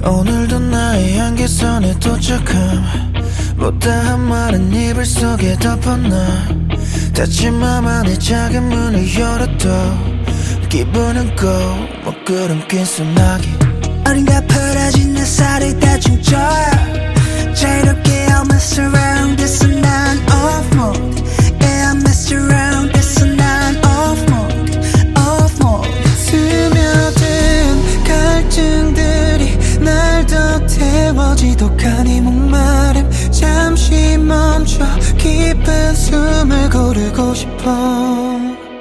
오늘도 나의 한계선에 도착함 못다한 말은 이불 속에 덮어놔 닫힌 맘 안에 작은 문을 열어도 기분은 고뭐 구름 낀 소나기 어딘가 풀어진 내 살을 대충 져야 자유롭게 I'll mess around this and I'm off mode Yeah I mess around this and I'm off mode off mode 스며든 갈증들이 날 더 태워지도 가니 목마름 잠시 멈춰 깊은 숨을 고르고 싶어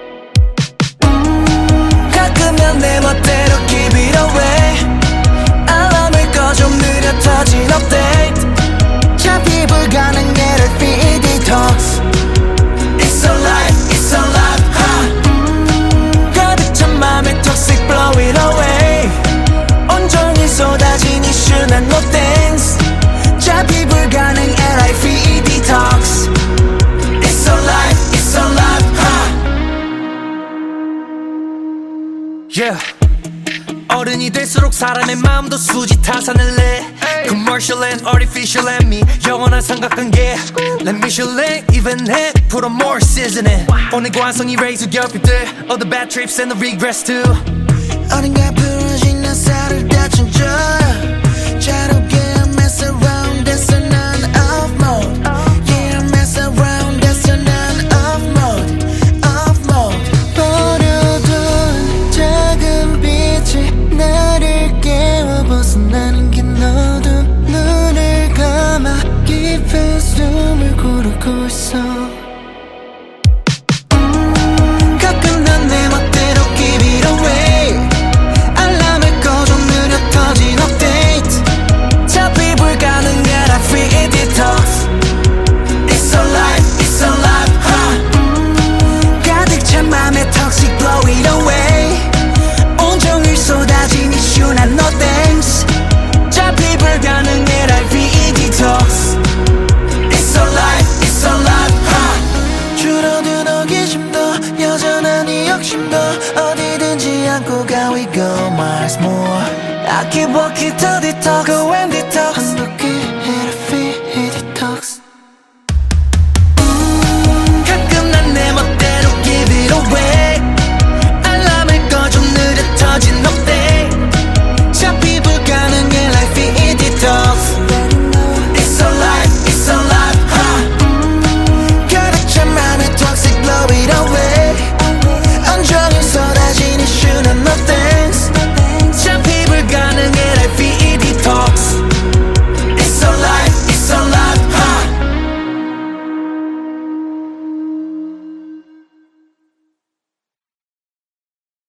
가끔은 내 멋대로 keep it away 알람을 꺼줘 느려 터진 update 잡히 불가능해 feed detox It's alive, it's alive, ha 가득 찬 맘에 toxic blow it away 온종일 쏟아진 이슈 난 no thanks 잡히 불가능해 feed detox It's alive, it's alive, ha Yeah 어른이 될수록 사람의 마음도 수지 타산을 내 Commercial and artificial and me 영원한 삼각관계 Let Michelin even 해 Put on more seasoning 오늘 관성이 raise 결핍들 All the bad trips and the regrets too 어딘가 부러진 내 살을 다친 저 자롭게 I mess around that's and I'm off mode Yeah I mess around that's and I'm off mode off mode 버려둔 작은 빛이 나를 깨워 벗어나는 게 너도 눈을 감아 깊은 숨을 고르고 있어 가끔 난 내 멋대로 keep it away 알람을 꺼줘 느려 터진 update 잡히 불가능해 I feel detox It's alive, it's alive, ha 가득 찬 맘에 toxic blow it away 온종일 쏟아진 이슈 난 no thanks 잡히 불가능해 I feel detox It's alive, it's alive, ha 줄어든 호기심도 여전한 이 욕심도 어디든지 안고 가 we go miles more I keep walking to detox Go and detox 한바퀴